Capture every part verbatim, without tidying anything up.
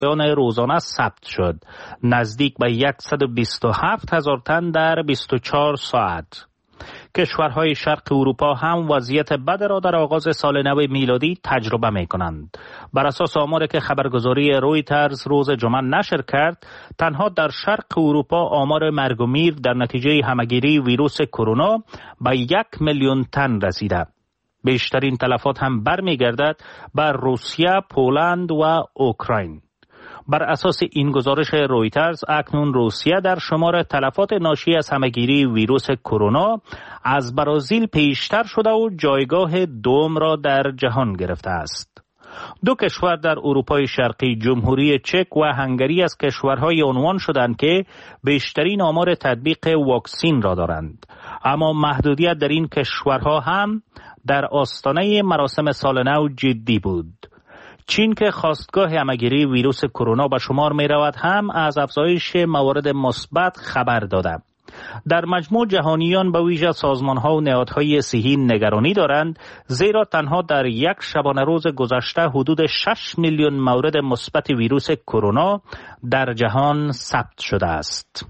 روزانه ثبت شد، نزدیک به صد و بیست و هفت هزار تن در بیست و چهار ساعت. کشورهای شرق اروپا هم وضعیت بد را در آغاز سال نو میلادی تجربه می کنند. بر اساس آماری که خبرگزاری رویترز روز جمعه نشر کرد، تنها در شرق اروپا آمار مرگ و میر در نتیجه همهگیری ویروس کرونا به یک میلیون تن رسیده. بیشترین تلفات هم برمیگردد بر روسیه، پولند و اوکراین. بر اساس این گزارش رویترز، اکنون روسیه در شمار تلفات ناشی از همهگیری ویروس کرونا از برزیل پیشتر شده و جایگاه دوم را در جهان گرفته است. دو کشور در اروپای شرقی، جمهوری چک و هنگری، از کشورهای عنوان شدند که بیشترین آمار تطبیق واکسین را دارند. اما محدودیت در این کشورها هم در آستانه مراسم سال نو جدی بود. چین که خواستگاه همهگیری ویروس کرونا به شمار می رود هم از افزایش موارد مثبت خبر داده. در مجموع جهانیان به ویژه سازمان‌ها و نهادهای صحی نگرانی دارند، زیرا تنها در یک شبانه روز گذشته حدود شش میلیون مورد مثبت ویروس کرونا در جهان ثبت شده است.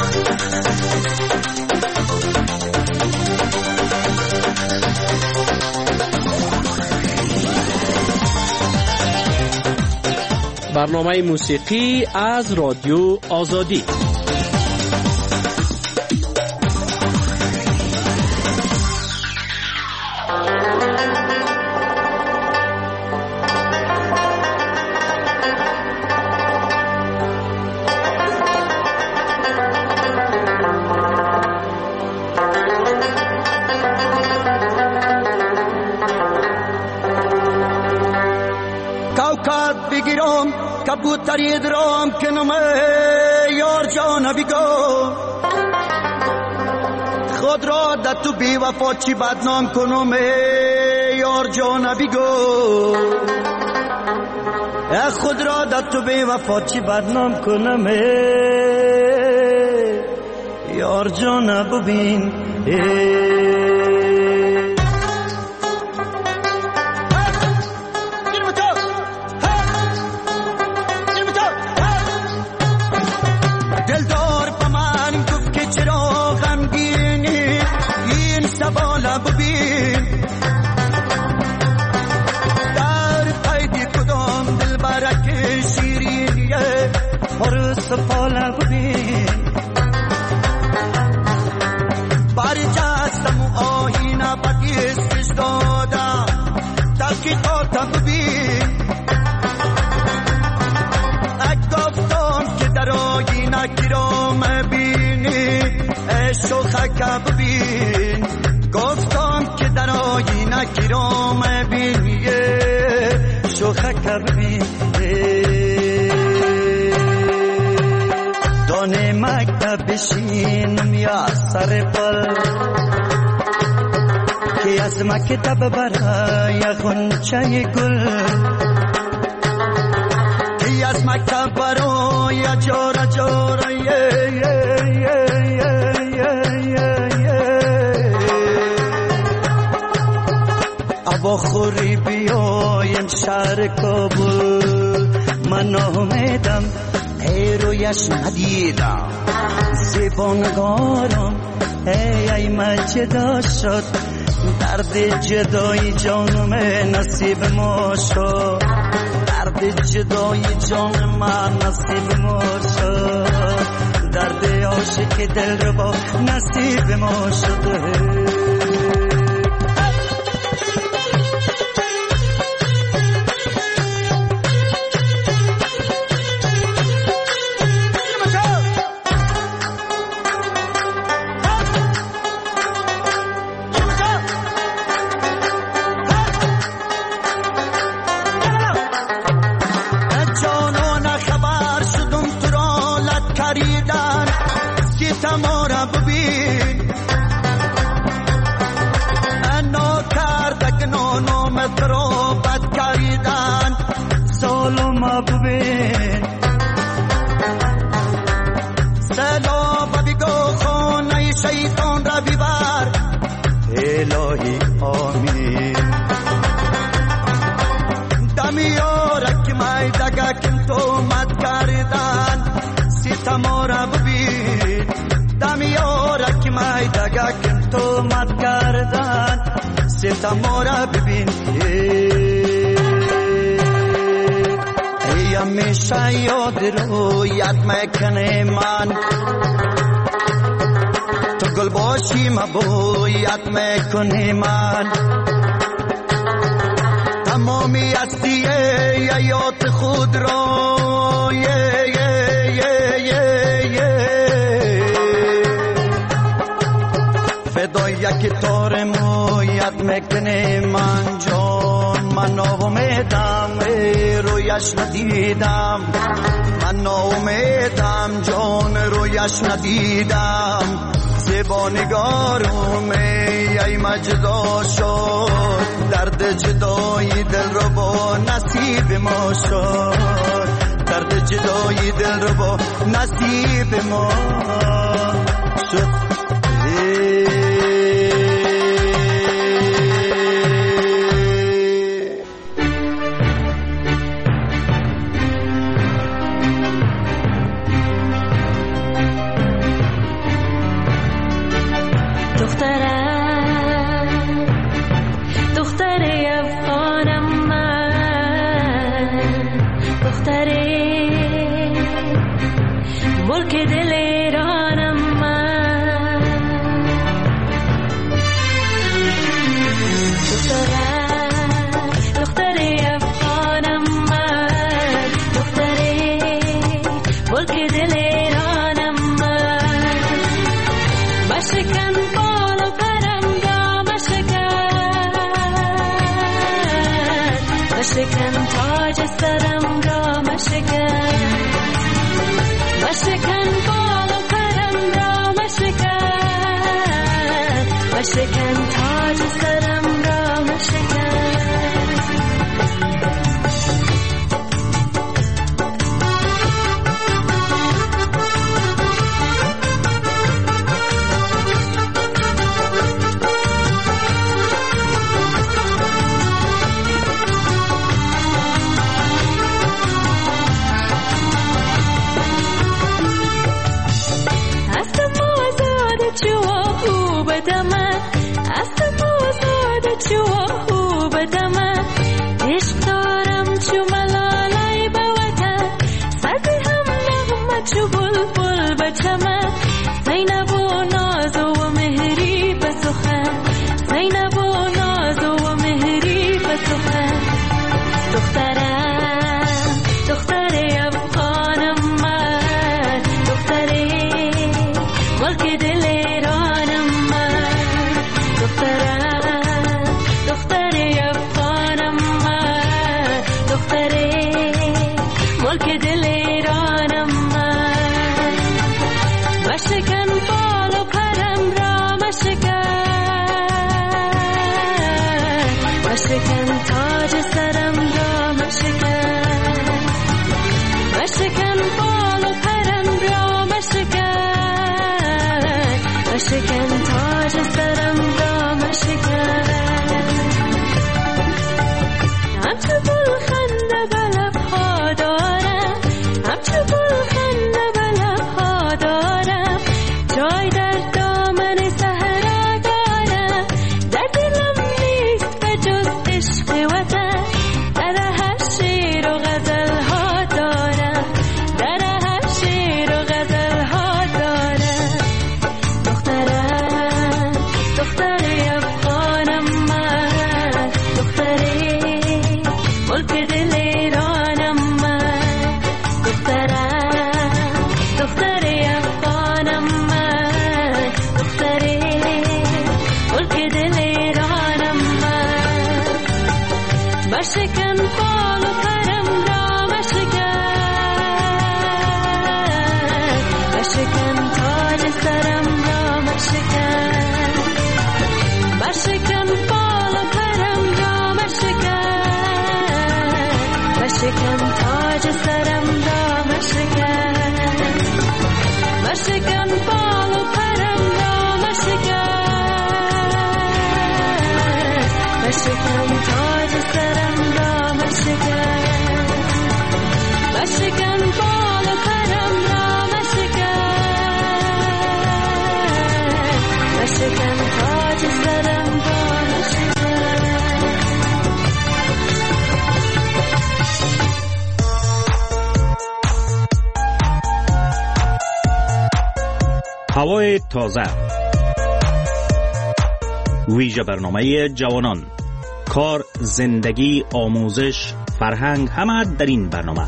برنامه موسیقی از رادیو آزادی. کبوتری درام کنم یار جان بیگو، خود را در تو بی وفا چی بدنام کنم یار جان بیگو، خود را در تو بی وفا چی بدنام کنم یار جان ببین. ببین گفتم که در آینه گیرام ببین شوخک ببین دانه مکتب بشینم یا سر پل که از مکتب برای غنچه گل که از مکتب برای جور جور با خوری بیایم شهر کابل، من امیدم ای رویش ندیدم زبانگارم ای ای من جدا شد، درد جدای جانم نصیب ما شد، درد جدای جان من نصیب ما شد، درد عاشق دل رو با نصیب ما شد. الهی آمین دمی یارک مای دگا کم تو مد ستماره ببین دمیارک مای دگاکن تو مد کردن ستماره ببین ای همیشه یاد رو یاد میکنه من تو گل باشی مبو یاد میکنه من تمامی هستی یاد خود را یه یه یه یه یه فدای یک تار مو یاد میکنه من جان من ناامیدم رویش ندیدم من ناامیدم جان رویش ندیدم زیبا نگارم ای مجدا شد درد جدایی دل رو با نصیب ما شد درد جدایی دل رو با نصیب ما شد مشکن تاج سرم را مشکن مشکن بال و پرم را مشکن مشکن تاج سرم را مشکن مشکن بال و پرم را مشکن هوای تازه، ویژه برنامه جوانان، کار، زندگی، آموزش، فرهنگ، همه در این برنامه.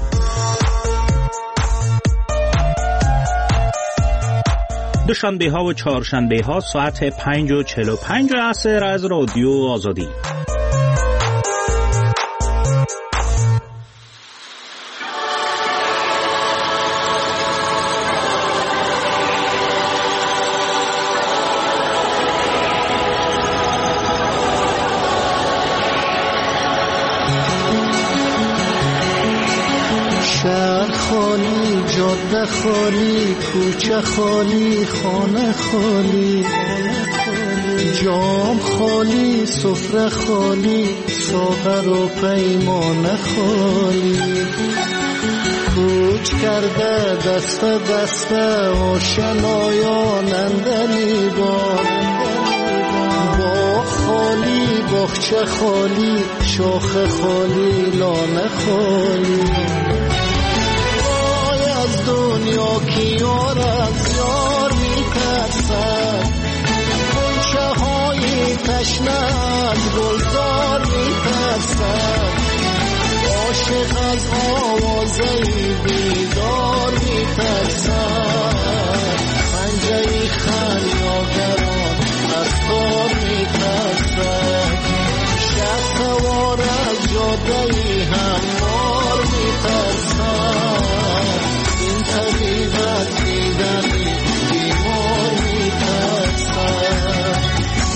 دوشنبه ها و چهارشنبه ها ساعت پنج و چهل و پنج عصر از رادیو آزادی. شهر خالی، جاده خالی، کوچه خالی، خانه خالی، جام خالی، سفره خالی، ساغر و پیمانه خالی. کوچ کرده دست دست آشنایان اندر لیبان، باغ خالی، باغچه خالی، شاخ خالی، لانه خالی. دنیا کی یار از یار میترسد، غنچه های تشنه از گلزار میترسد، عاشق از آوازه بیدار میترسد، پنجه خمیازگران از کار میترسد، شب سوار از جاده هموار میترسد، طبیبت دیدنی بیمار میترسد.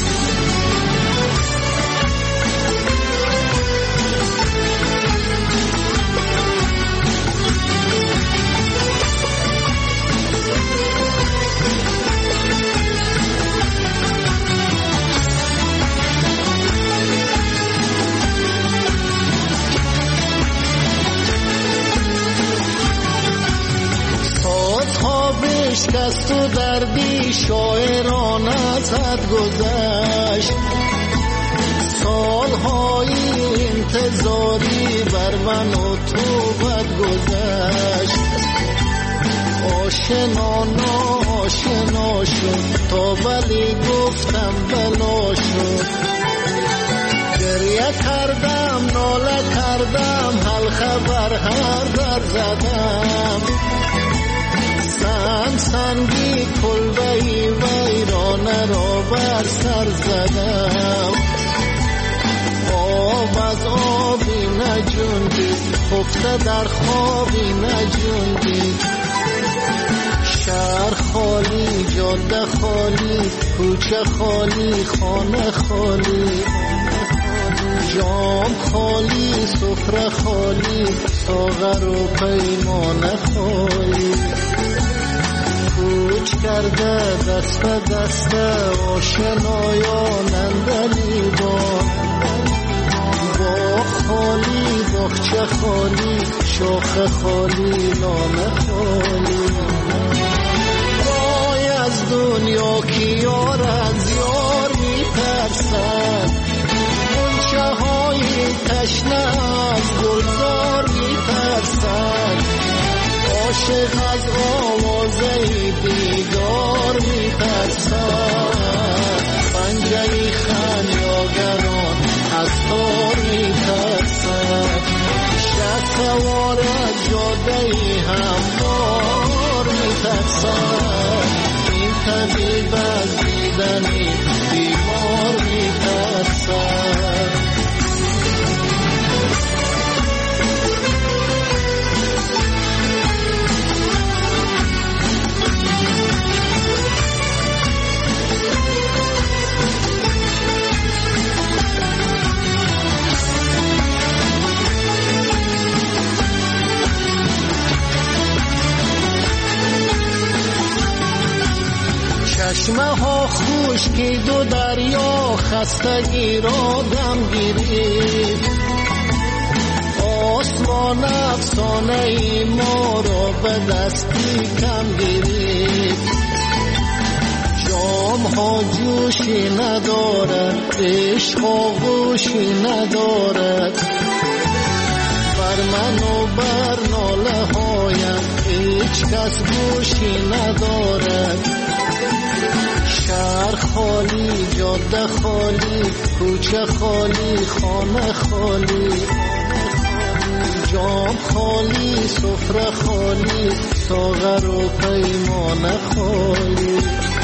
شکست و دردی شاعران ازت گذشت، سالهای انتظاری بر من و تو بد گذشت، آشنا ناشنا شد تا ولی گفتم بلا شد، گریه کردم ناله کردم حل خبر هر در زدم، سن سنگی کلبهی ویرانه را بر سر زدم، آب از آبی نجوندید، خفته در خوابی نجوندید، شهر خالی، جاده خالی، کوچه خالی، خانه خالی، جام خالی، سفره خالی، ساغر و پیمانه خالی. کوچ کرده دست به دست آشنایان اندر لیبان، باغ خالی، باغچه خالی، شاخ خالی، لانه خالی. وای از دنیا کی یار از یار میترسد، غنچه های تشنه از گلزار میترسد، عاشق از آوازه بیدار میترسد، پنجه خمیازگران از تار میترسد، شب سوار از جاده هموار میترسد، این طبیب از دیدنی بیمار میترسد. چشمه ها خشکید و دریا خستگی را دم گیرید، آسمان افسانه ای ما را به دستی کم گیرید، جام ها جوشی ندارد، عشق آغوشی ندارد، بر من و بر ناله هایم هیچ کس گوشی ندارد، شهر خالی، جاده خالی، کوچه خالی، خانه خالی، جام خالی، سفره خالی، ساغر و پیمانه خالی.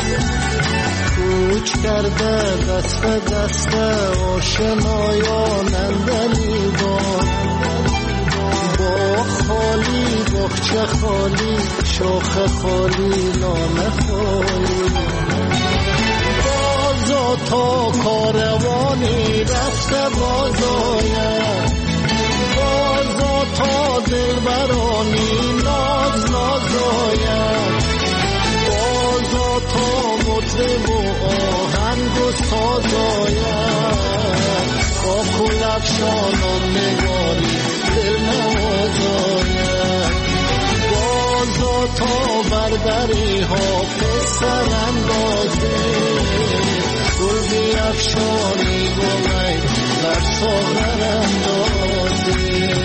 کوچ کرده دست دست آشنایان اندلیبان، باغ خالی، باغچه خالی، شاخه خالی، لانه خالی. بازا تا کاروانی رفته بازاید، بازا تا دلبرانی ناز نازاید، بازا تا مطرب و آهنگ و سازاید، با کلفشانان نگاری دل نوازاید. بازا تا بردری ها پسر اندازه، گل بیفشانی گمی بر ساغر اندازه.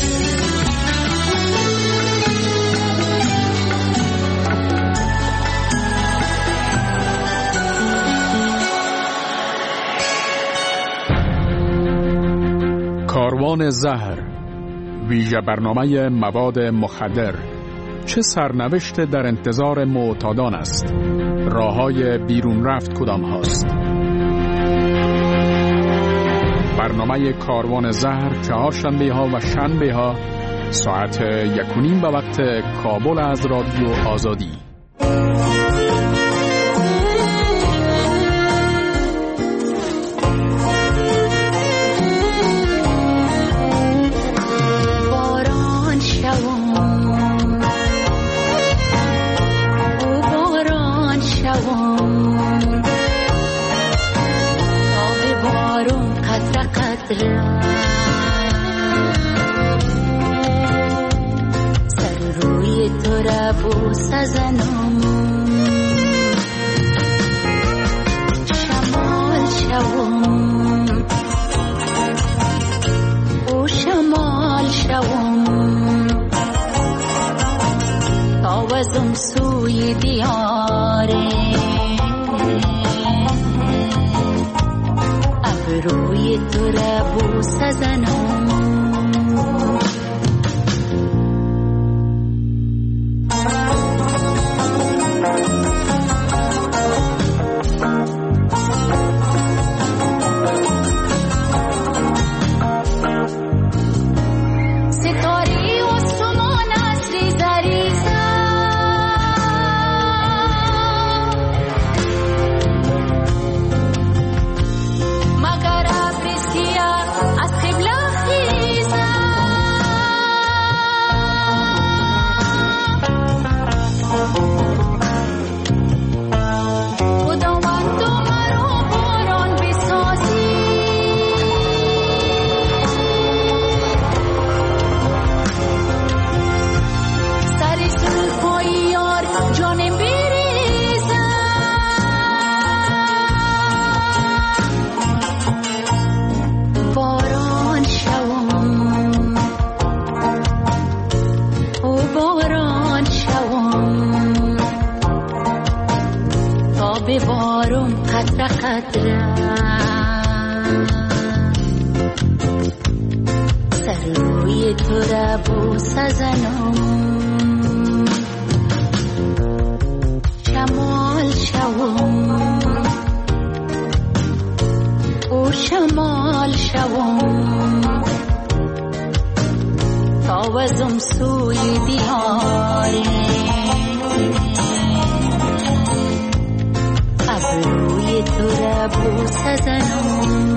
کاروان زهر، ویژه برنامه مواد مخدر. چه سرنوشت در انتظار معتادان است؟ راههای بیرون رفت کدام هاست؟ برنامه کاروان زهر چهارشنبه ها و شنبه ها ساعت یک و نیم به وقت کابل از رادیو آزادی. سر روی تو را بوس زنم، شمال شوم او شمال شوم، تاوزم سوی دیاره، روی تو را بوس زنم. سر روی تو را بوس زنم، شمال شوم او شمال شوم، تاوزم سوی دیاره، ابروی تو را بوس زنم.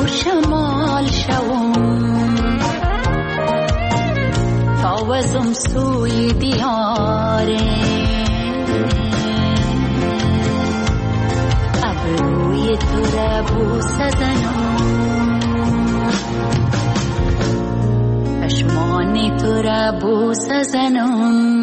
شمال شوم تاوزم سوی دیاره ابروی تو را بوسه زنم پشمانی تو را بوسه زنم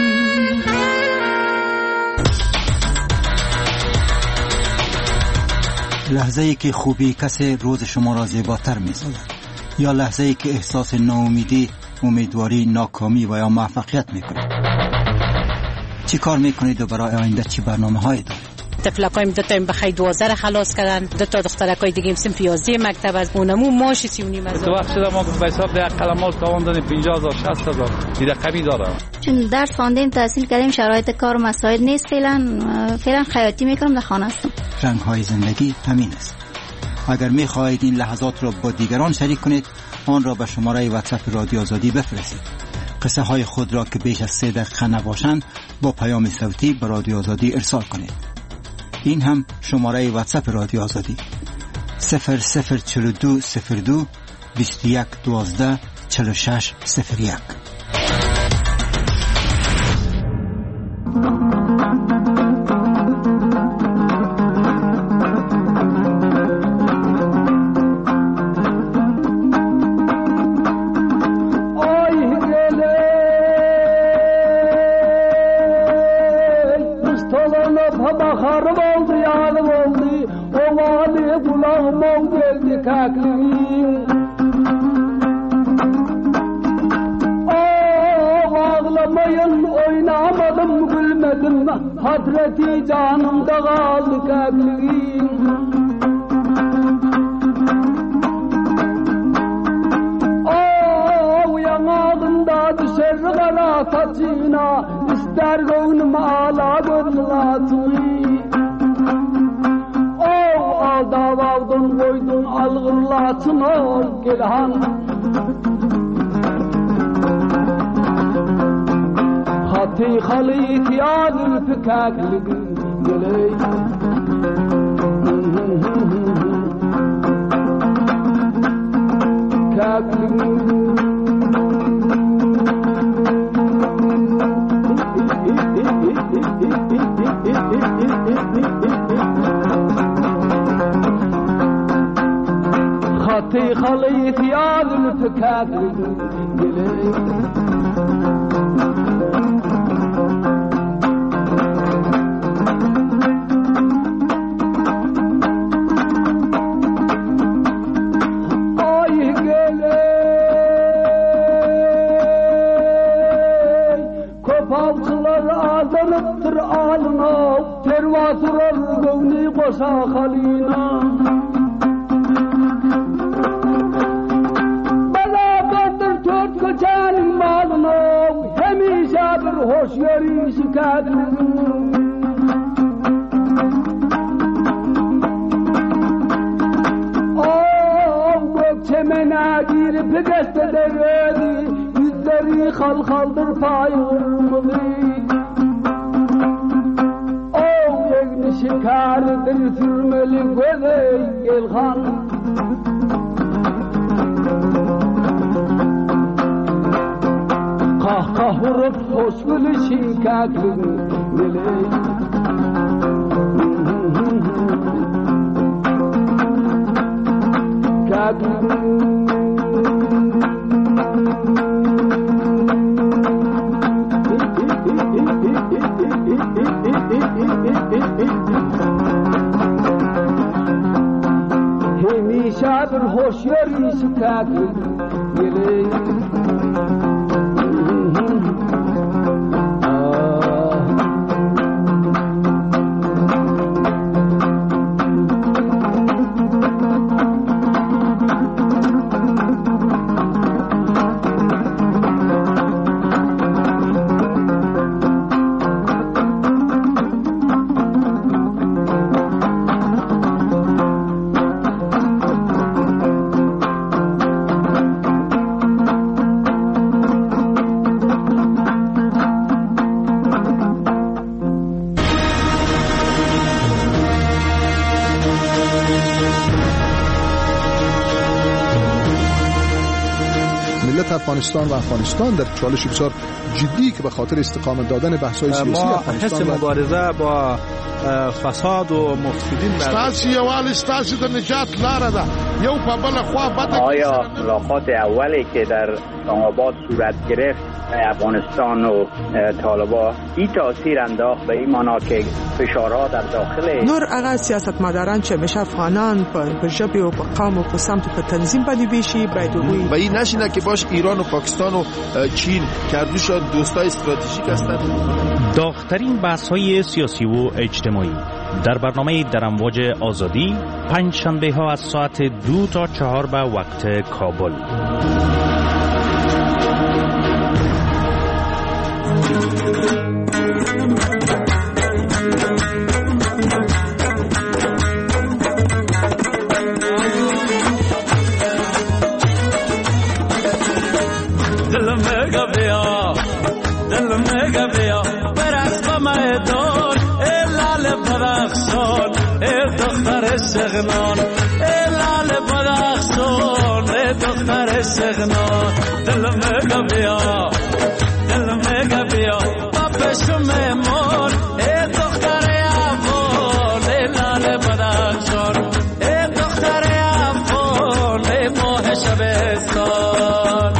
لحظه ای که خوبی کسی روز شما را زیباتر می سازد یا لحظه ای که احساس ناامیدی، امیدواری، ناکامی و یا موفقیت می کنید. چی کار می کنید و برای آینده چی برنامه هایی دارید؟ تفلکایم دو تا بخی دوازده را خلاص کردن، دو تا دخترکای دیگه هم سنف یازده مکتب از اونمو ماشی سی و نیم هزار. تو وقت شده ما به حساب ده قلمال تاوان دادیم پنجاه هزار شصت هزار دیده کمی داره. چون درس خواندیم تحصیل کردیم شرایط کار مساعد نیست، فعلا فعلا خیاطی میکنم، در خانه هستم. رنگ های زندگی همین است. اگر می خواهید این لحظات را با دیگران شریک کنید آن را به شماره واتساپ رادیو آزادی بفرستید. قصه های خود را که بیش از سه دقیقه نباشند با پیام صوتی به رادیو آزادی ارسال کنید. این هم شماره واتساپ رادیو آزادی صفر صفر چهل و دو صفر دو بیست و یک دوازده چهل و شش صفر یک. Hasreti canımda kaldı kalbim. Oh yanağında düşer kara saçına, ister gönlüm ağla gönlatını. Oh alda vardın koydun algırlatını gelhan. خطي خليت يا الفكاك لقلي كاك خطي خليت يا الفكاك لقلي Aldanıptır alına, tervasırar gövni koşa halina. Beraberdir tört köçenin malına, hemişe bir hoş yeri şikayetinin. Oh, gökçemene girip geste deredi, yüzleri halkaldır payırmılı. Şikardır sürmeli gözey gelhan. Kahkah vurup hoş gülüşün kaklın geley. Kaklın Hemişe bir hoş yeri şikayetli geley. وضعیت افغانستان و افغانستان در چالش بسیار جدی که به خاطر استقامت دادن بحث‌های سیاسی افغانستان ما مبارزه با فساد و مفسدین ستاسو یوال ستاسو د نجات لاره ده یو په بل خوا بده. آیا ملاقات اولی که در اسلام آباد صورت گرفت افغانستان و طالبان این تاثیر انداخت به این معنا که فشارها در داخل نور هغه سیاستمداران چې میشه افغانان په ژبه او په قوم او په سمت په تنظیم باندې بشي باید وي و این نشینه که باش ایران و پاکستان و چین کردوشان دوستای استراتژیک هستند. داغ‌ترین بحث‌های سیاسی و اجتماعی در برنامه در امواج آزادی پنج شنبه ها از ساعت دو تا چهار به وقت کابل. سغنان لال بدخشان دختر سغنان دل مگا بیا دل مگا بیا بابشم مون دختر افغان لال بدخشان دختر افغان ماه شبستان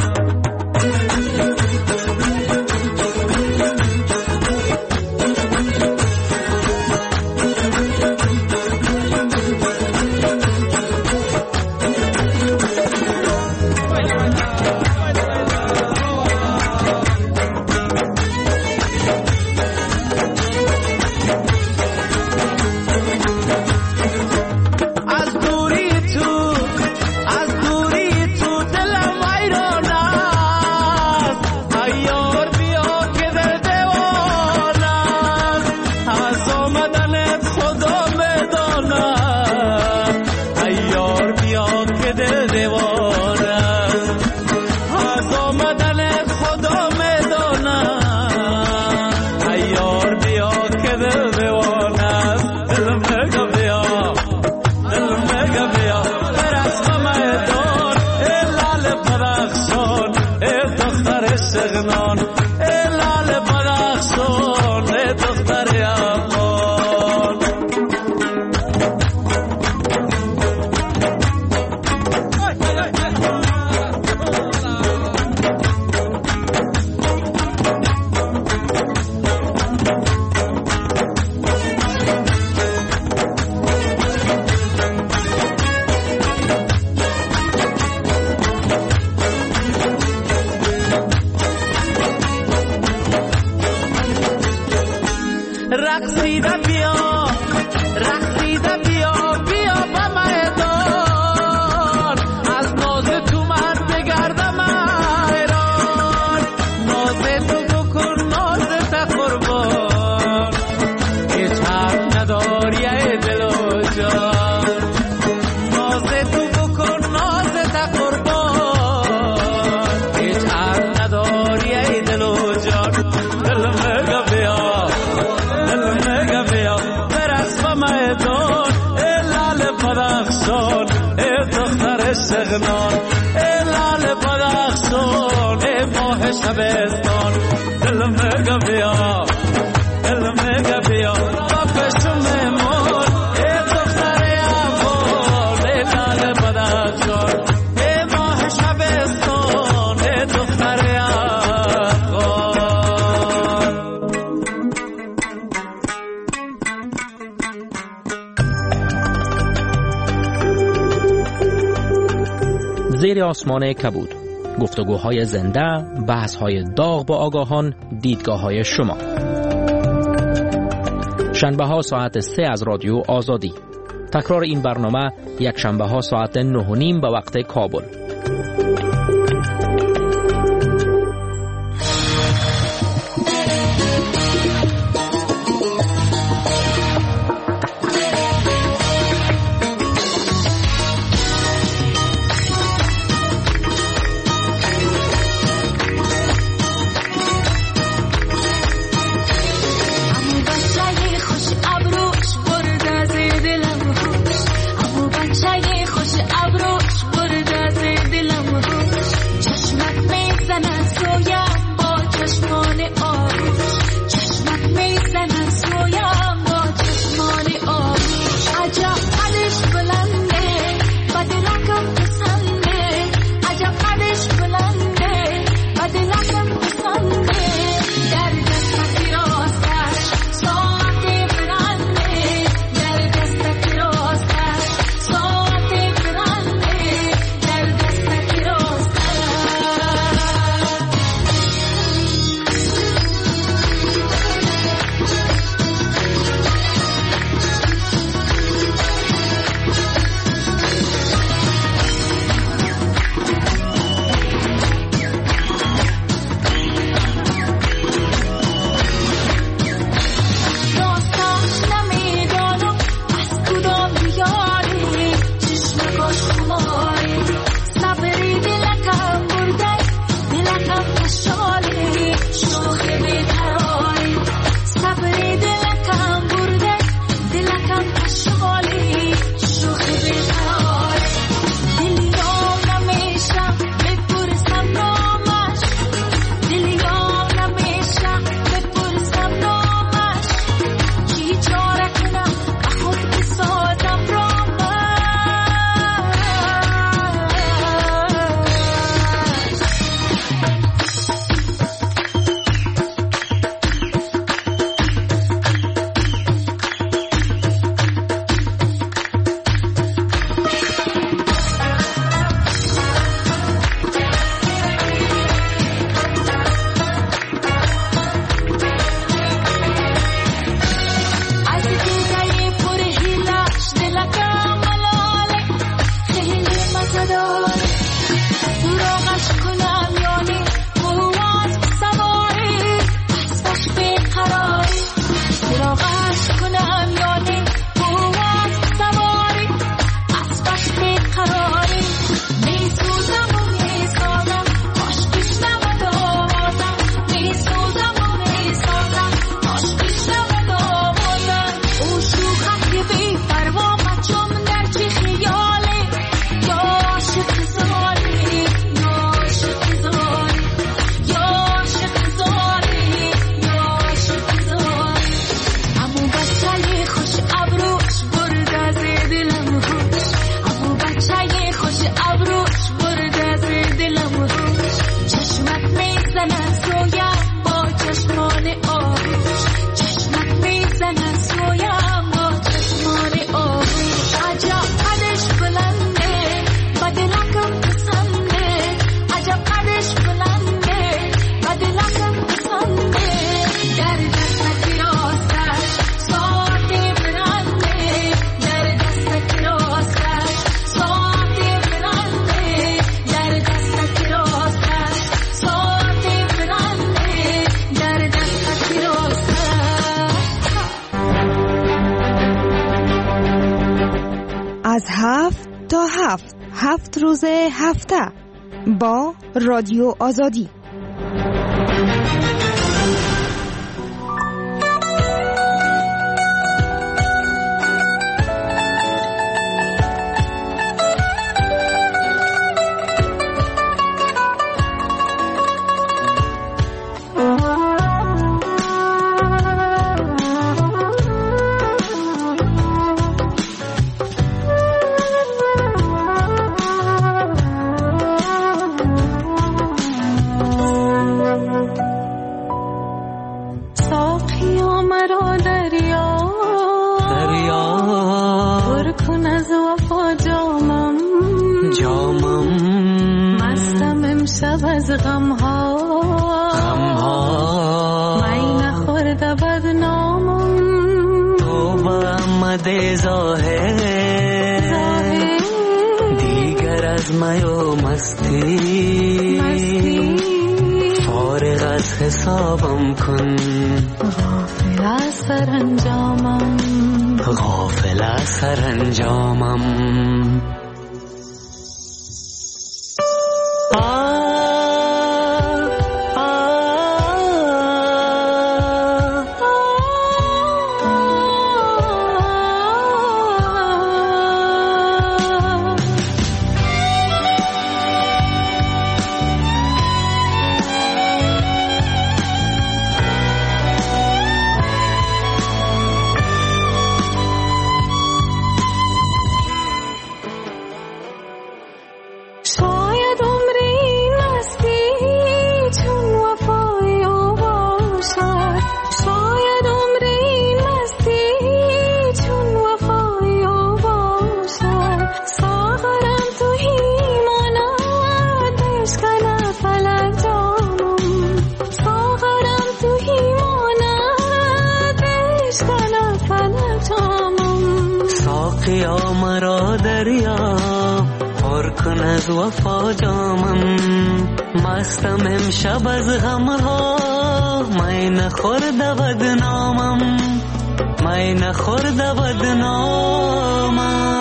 سغنان لال بدخشان ماه شبستان دل مگا بیا دل مگا بیا بابشم مون دختر افغان لال بدخشان ماه شبستان دختر افغان. زیر آسمان کبود، گفتگوهای زنده، بحث‌های داغ با آگاهان، دیدگاه‌های شما. شنبه ها ساعت سه از رادیو آزادی. تکرار این برنامه یک شنبه ها ساعت نه و نیم به وقت کابل. خوش ابروش برده نداری براغش کنم یعنی قوت سواری اسبش بیقراری براغش کنم یعنی قوت سواری اسبش بیقراری میسوزم و میسازم عاشقش نمد آوازم میسوزم و میسازم عاشقش نمد آوازم او شوخت که بی پروا مچم در چی خیالی یا عاشق زاری یا عاشق زاری یا عاشق زاری یا عاشق زاری امو بچه خوش ابروش برد از دلم خوش امو بچه خوش ابروش برد از دلم خوش چشمت میزنن سویم با چشمان آبوش چشمت میزنن سویم با چشمان آبوش عجب قدش بلنده و دلکم پسنده عجب قدش بلنده و دلکم پسنده در دستک راستش ساعتی برنده در دستک راستش ساعتی برنده در دستک راستش ساعتی برنده در دستک راستش از هفت تا هفت هفت روز هفته با رادیو آزادی. ساقیا مرا دریا دریا پر کن از وفا جامم جامم مستم امشب از غمها غمها می نخورده بدنامم تو با آمده ظاهر ظاهر دیگر از می و مستی مستی فارغ از حسابم کن غافل از سرانجامم غافل از سرانجامم ساقیا مرا دریا پر کن از وفا جامم مستم امشب از غمها می نخورده بدنامم می نخورده بدنامم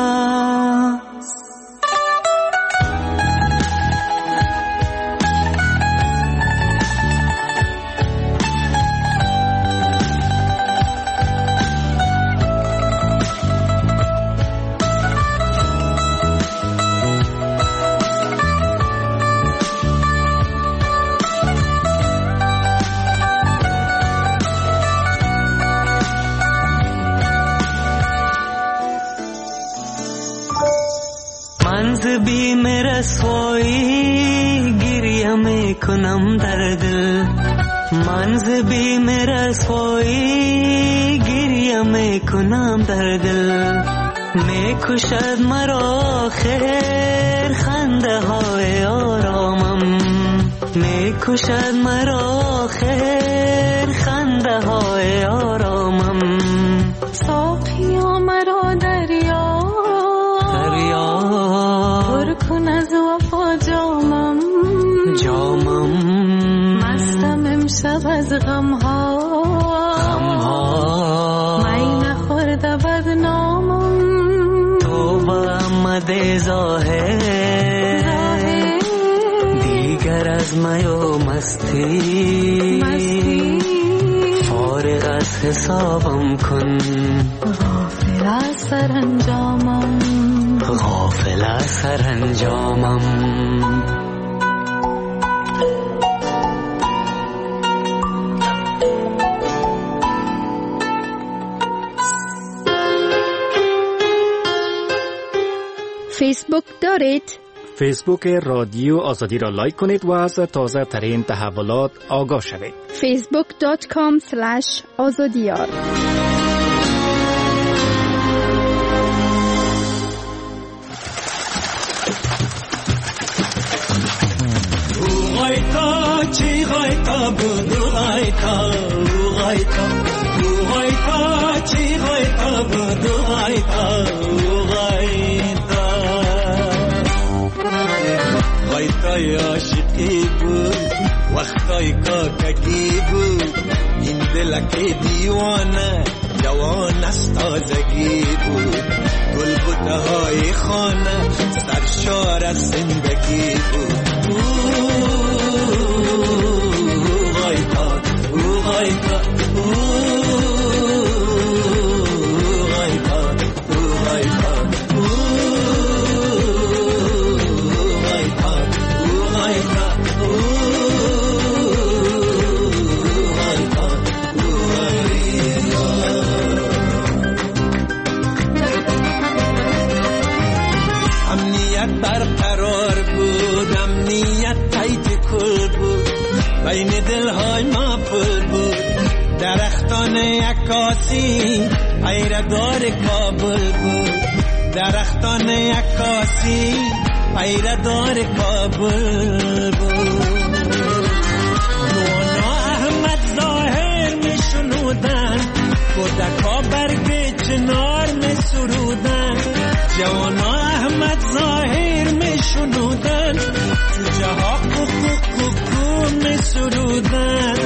منز بی میرا سوئی گریه می کنم در دل منز بی میرا سوئی گریه می کنم در دل می کشد مرا خیر خنده های آرامم می کشد مرا خیر خنده های آرامم ساقیا مرا دریا دریا پر کن از وفا جامم جامم مستم امشب از غمها غمها می نخورده بدنامم تو با آمده ظاهر دیگر از می و مستی مستی فارغ از حسابم کن غافل از سرانجامم غافل از سرانجامم فیسبوک دارید؟ فیسبوک رادیو آزادی را لایک کنید و از تازه ترین تحولات آگاه شوید. فیسبوک دات کام سلش آزادیار. غایتا چی غایتا بود غایتا غایتا غایتا چی غایتا بود غایتا غایتا غایتای عاشقی بود وقتای کاکگی بود این دلک دیوانه جوان از تازگی بود گلبوته های خانه سرشار از زندگی بود غایتا غایتا برقرار بود امنیت تایت کل بود بین دلهای ما پر بود درختان عکاسی پیردار کابل بود درختان عکاسی پیردار کابل بود نونا احمد ظاهر می شنودن کودکا برگ چنار می سرودن جوانا احمد ظاهر می شنودن جوجه ها کوکو کوکو می سرودن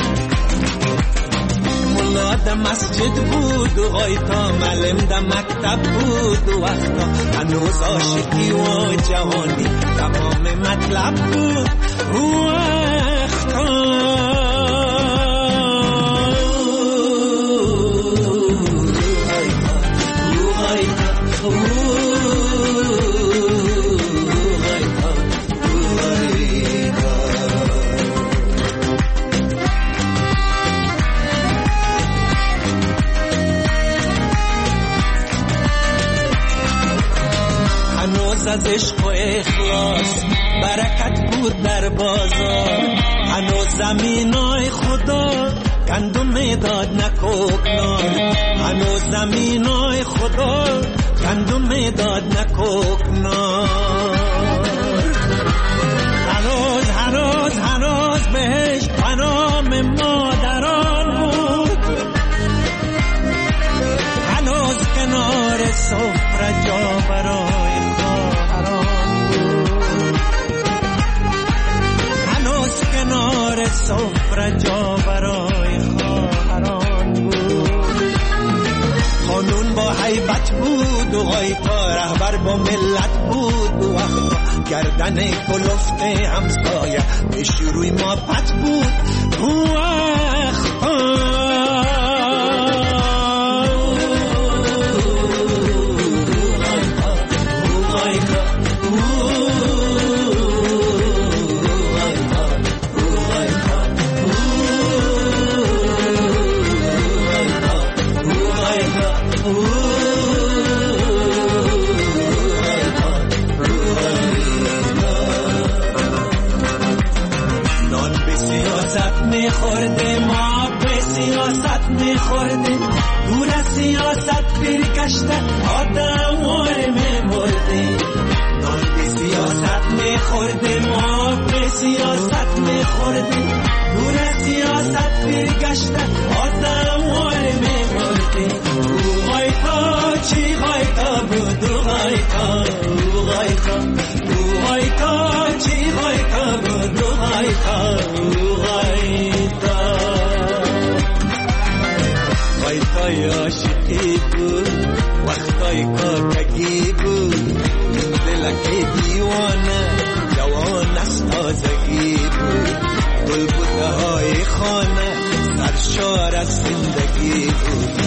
ملا ده مسجد بود و غایتا معلم ده مکتب بود و وقتا هنوز عاشقی و جوانی تمام مطلب بود و وقتا از عشق و اخلاص برکت بود در بازار هنوز زمینای خدا گندم داد نکوکنار هنوز زمینای خدا گندم داد نکوکنار هنوز هنوز هنوز بهش پنام مادران بود هنوز کنار سفره جا برای کنار سفره جا برای خواهران بود قانون با حیبت بود و غایتا رهبر با ملت بود و وقتا گردن کلفت همسایه پیش روی ما پت بود و وقتا میخورده ما به سیاست میخورده دور از سیاست برگشته آدم واره میمورده نان به سیاست میخورده ما به سیاست میخورده دور از سیاست برگشته آدم واره میمورده غایتا چی غایتا بود غایتا غایتا تازگی بود، گل بوته های خانه سرشار از زندگی بود.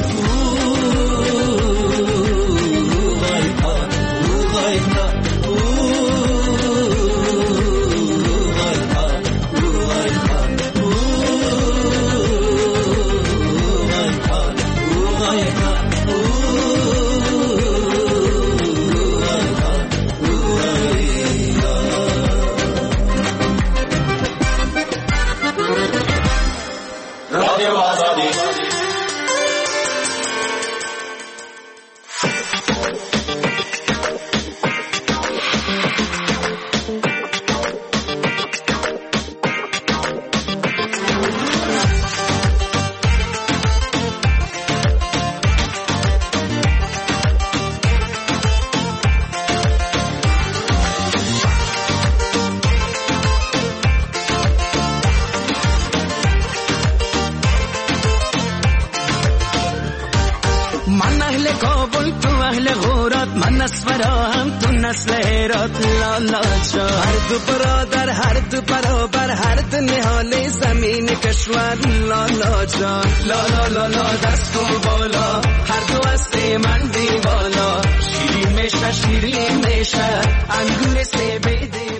هر دو برادر هر دو برابر هر دو نهاله زمین کشور لالا جان لالا لالا دستم بالا هر دو از من دیوالا شیرین میشه شیرین میشه انگور سه بیده